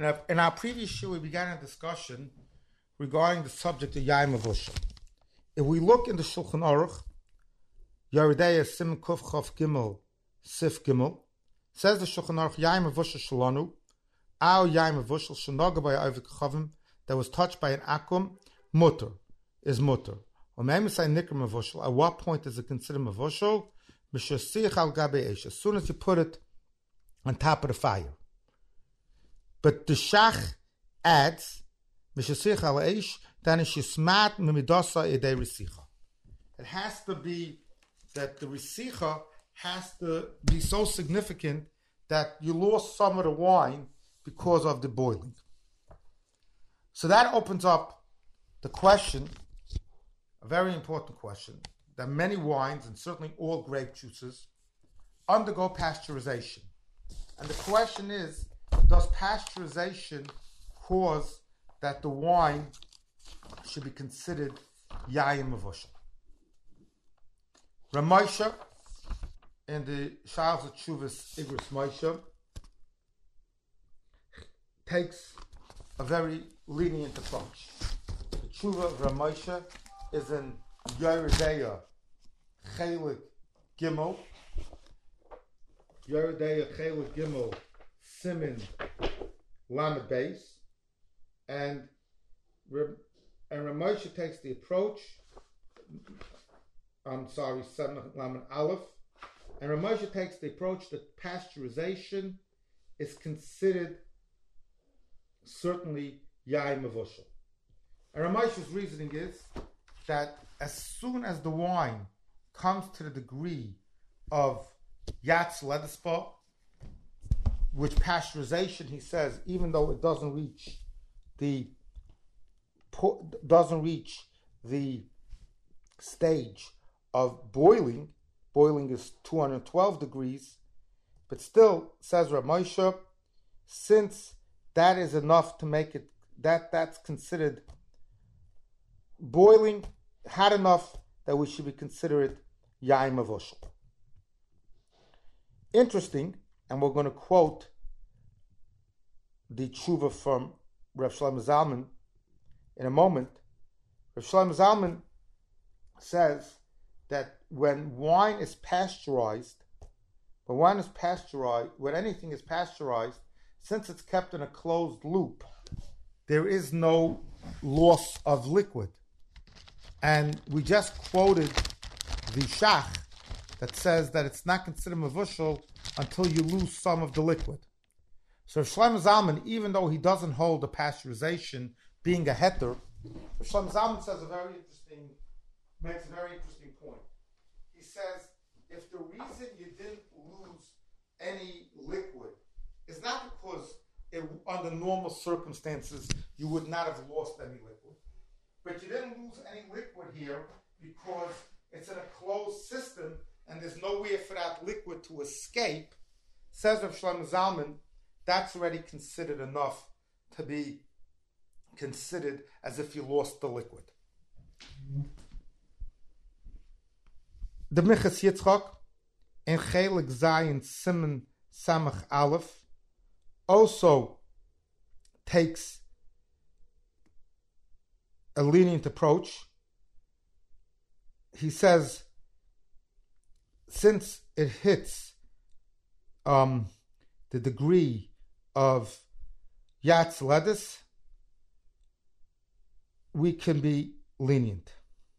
In our previous show, we began a discussion regarding the subject of Yaim Avushal. If we look in the Shulchan Aruch, Yeridei Sim Kuf Chof Gimel Sif Gimel, says the Shulchan Aruch, Yaim Avushal Shalanu, our Yaim Avushal Shanoga by Avik Chavim, that was touched by an akum, mutter, is mutter. At what point is it considered mavushal? As soon as you put it on top of the fire. But the shach adds, then it has to be that the resicha has to be so significant that you lost some of the wine because of the boiling. So that opens up the question, a very important question, that many wines, and certainly all grape juices, undergo pasteurization. And the question is, does pasteurization cause that the wine should be considered Yaim Avushal? Ramosha, in the Sha'als of Tshuvas Igros Moshe, takes a very lenient approach. The Tshuva of Ramosha is in Yeridei Chelik Gimel, Yeridei Chelik Gimel Simin Lamed Beis, and Ramosha takes the approach. Simin Lamed Aleph, and Ramosha takes the approach that pasteurization is considered certainly Yaim Avushal. And Ramosha's reasoning is that as soon as the wine comes to the degree of Yatz Ledespa, which pasteurization, he says, even though it doesn't reach the stage of boiling is 212 degrees, but still, says Ramosha, since that is enough to make it, that's considered boiling, hot enough that we should be considered Yaim Avushal. Interesting, and we're going to quote the tshuva from Rav Shlomo Zalman in a moment. Rav Shlomo Zalman says that when wine is pasteurized, when anything is pasteurized, since it's kept in a closed loop, there is no loss of liquid. And we just quoted the shach that says that it's not considered mavushal until you lose some of the liquid. So Shlomo Zalman, even though he doesn't hold the pasteurization being a heter, Shlomo Zalman makes a very interesting point. He says, if the reason you didn't lose any liquid is not because under normal circumstances you would not have lost any liquid, but you didn't lose any liquid here because it's in a closed system and there's nowhere for that liquid to escape, says Rav Shlomo Zalman, that's already considered enough to be considered as if you lost the liquid. The Minchas Yitzchak in Chelik Zayin Siman Samach Aleph also takes a lenient approach. He says, since it hits the degree of Yatz Ledis, we can be lenient.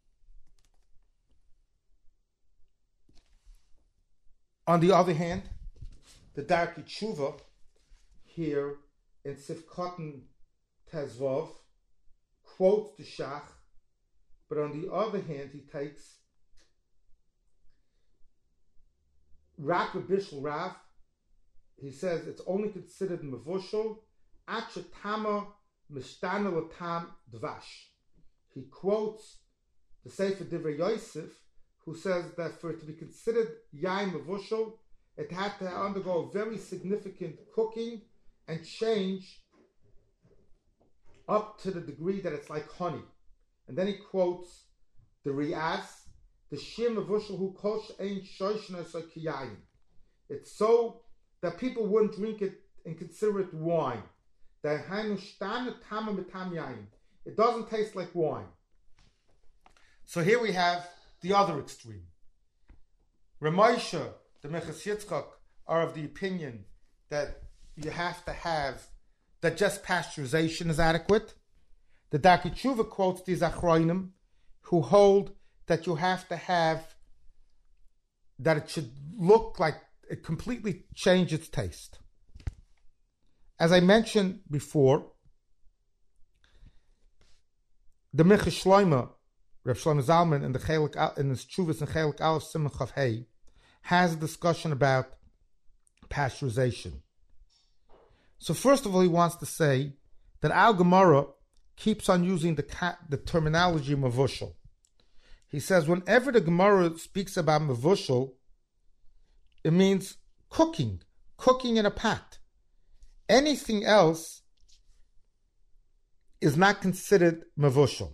On the other hand, the Darkei Tshuva here in Sifkotten Tezvov quotes the Shach, but on the other hand, he takes Rak Bishul Rav. He says it's only considered mavushal achetama mishtana latam dvash. He quotes the Sefer Divrei Yosef, who says that for it to be considered yain mavushal, it had to undergo very significant cooking and change up to the degree that it's like honey. And then he quotes the Riaz, the Shir Mavushal who kosh ein shoshna so kiyayin. It's so that people wouldn't drink it and consider it wine. It doesn't taste like wine. So here we have the other extreme. Ramosha, the Meches Yitzchak, are of the opinion that you have to have, that just pasteurization is adequate. The Darkei Teshuva quotes these Achronim who hold that you have to have, that it should look like it completely change its taste. As I mentioned before, the Minchas Shlomo, Rav Shlomo Zalman, in the Chelik, in his Tshuvas and Chelik Aleph Siman Chav Hey, has a discussion about pasteurization. So first of all, he wants to say that Al Gemara keeps on using the terminology mavushal. He says whenever the Gemara speaks about mavushal, it means cooking in a pot. Anything else is not considered mavushal.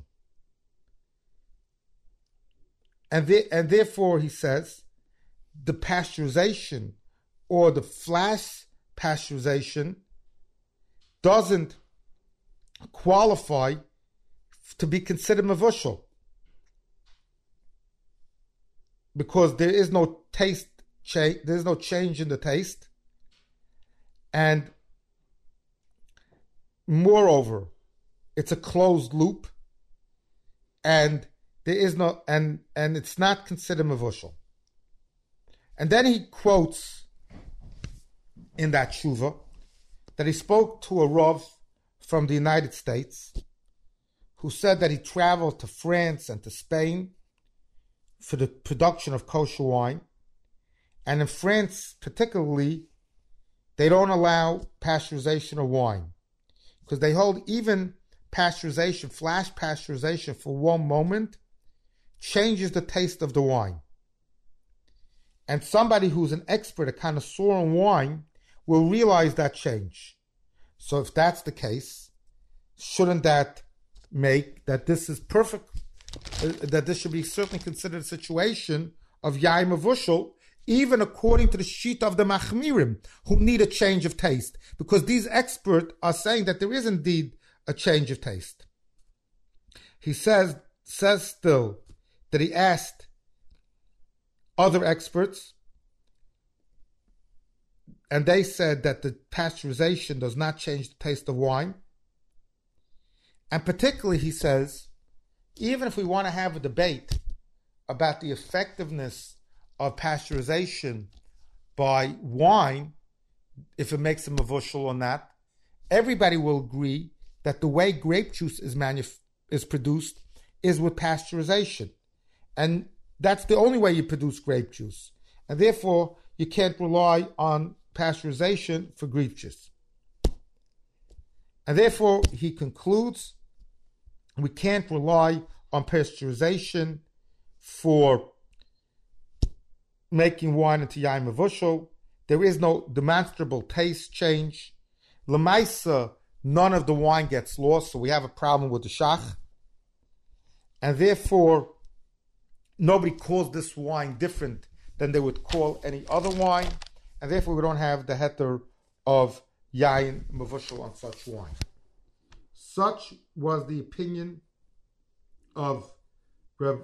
And therefore, he says, the pasteurization or the flash pasteurization doesn't qualify to be considered mavushal, because there is no taste change, there is no change in the taste, and moreover, it's a closed loop, and there is no, and it's not considered mavushal. And then he quotes in that tshuva that he spoke to a Rav from the United States who said that he traveled to France and to Spain for the production of kosher wine. And in France particularly, they don't allow pasteurization of wine because they hold even pasteurization, flash pasteurization for one moment changes the taste of the wine. And somebody who's an expert, a connoisseur in wine, will realize that change. So if that's the case, shouldn't that make that this is perfect, that this should be certainly considered a situation of yaim mavushal, even according to the sheet of the machmirim, who need a change of taste, because these experts are saying that there is indeed a change of taste. He says still that he asked other experts, and they said that the pasteurization does not change the taste of wine. And particularly, he says, even if we want to have a debate about the effectiveness of pasteurization by wine, if it makes a mavushal or not, everybody will agree that the way grape juice is produced is with pasteurization. And that's the only way you produce grape juice. And therefore, you can't rely on pasteurization for grape juice. And therefore, he concludes, we can't rely on pasteurization for making wine into yaim mavushal. There is no demonstrable taste change. L'maisa, none of the wine gets lost, so we have a problem with the shach. And therefore, nobody calls this wine different than they would call any other wine, and therefore we don't have the heter of yain mavushal on such wine. Such was the opinion of Rav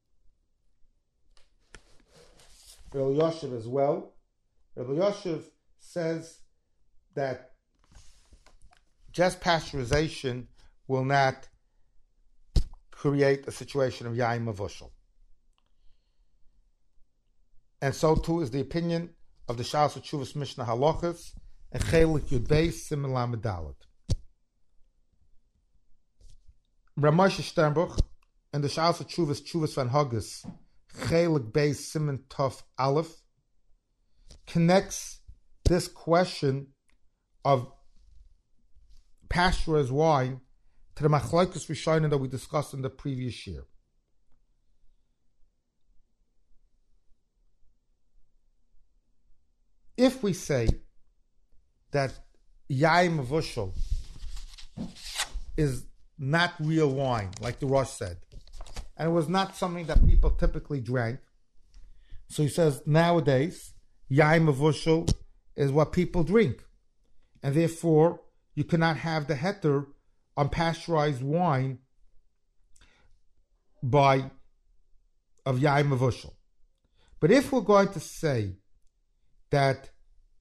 Elyashiv as well. Rav Elyashiv says that just pasteurization will not create a situation of yain mavushal. And so too is the opinion of the Shas Tshuvas Mishnah Halachas and Chelik Yud Beis Siman Lamed Daled. Ramosha Sternbuch and the Shas Tshuvas Van Haggis Chelik Beis Siman Tov Aleph connects this question of pasteurized wine to the Machlokes Rishonim that we discussed in the previous year. If we say that yaim mavushal is not real wine, like the Rosh said, and it was not something that people typically drank, so he says nowadays yaim mavushal is what people drink, and therefore you cannot have the heter on pasteurized wine of yaim mavushal. But if we're going to say that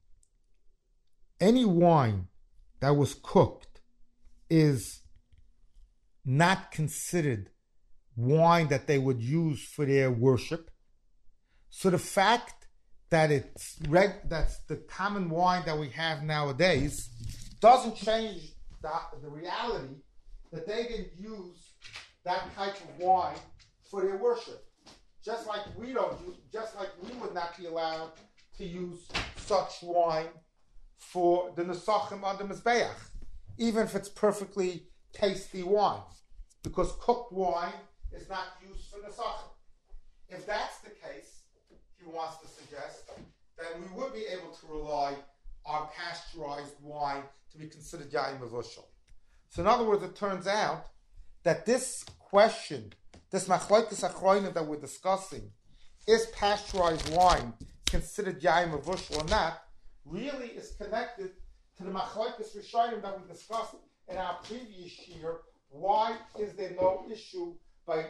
any wine that was cooked is not considered wine that they would use for their worship, so the fact that that's the common wine that we have nowadays doesn't change the reality that they didn't use that type of wine for their worship. Just like we would not be allowed to use such wine for the nesachim on the mizbeach, even if it's perfectly tasty wine, because cooked wine is not used for nesachim. If that's the case, he wants to suggest, then we would be able to rely on pasteurized wine to be considered yain mavushal. So in other words, it turns out that this question, this machlokes achronim that we're discussing, is pasteurized wine considered yain mavushal or not, really is connected to the machlokes rishonim that we discussed in our previous year. Why is there no issue by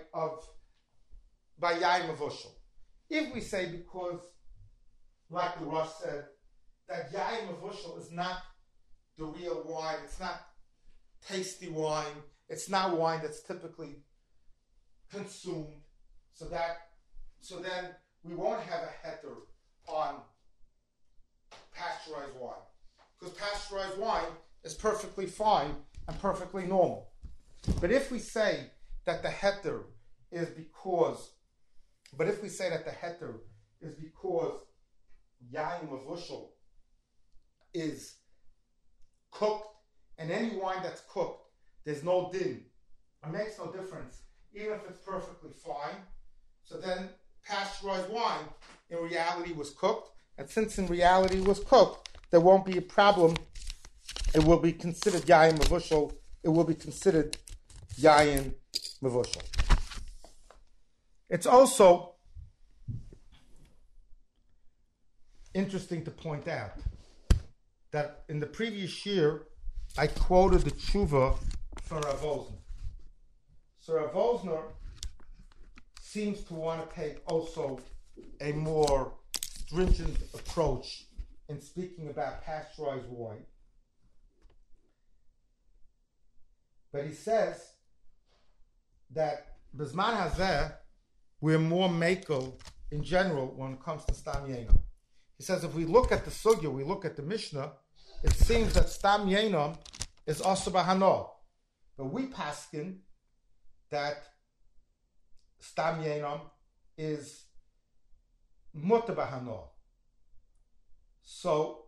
yain mavushal? If we say because, like the Rosh said, that yain mavushal is not the real wine, it's not tasty wine, it's not wine that's typically consumed, so then we won't have a heter on pasteurized wine, because pasteurized wine is perfectly fine and perfectly normal. But if we say that the heter is because yain mavushal is cooked, and any wine that's cooked, there's no din. It makes no difference, even if it's perfectly fine. So then pasteurized wine in reality was cooked, and since in reality it was cooked, there won't be a problem. It will be considered yain mavushal. It will be considered yain mavushal. It's also interesting to point out that in the previous year, I quoted the tshuva from Rav Wosner. So Rav Wosner seems to want to take also a more stringent approach in speaking about pasteurized wine. But he says that B'zman hazeh, we're more makel in general when it comes to Stam Yenom. He says if we look at the sugya, we look at the Mishnah, it seems that Stam Yenom is also b'hano. But we paskin that Stam Yenom is mutter b'hano. So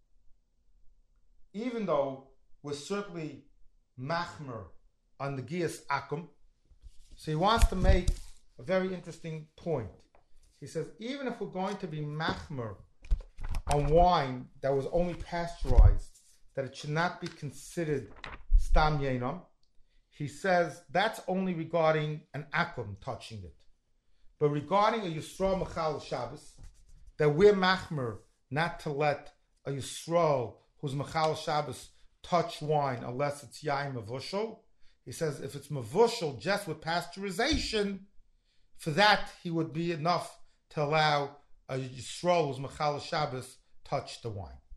even though we're certainly machmer on the Gias Akum, so he wants to make a very interesting point. He says even if we're going to be machmer on wine that was only pasteurized, that it should not be considered Stam Yenom, he says that's only regarding an akum touching it. But regarding a Yisrael Mechal Shabbos, that we're machmer not to let a Yisrael who's Mechal Shabbos touch wine unless it's yain mavushal. He says if it's mavushal just with pasteurization, for that he would be enough to allow a Yisrael who's Mechal Shabbos touch the wine.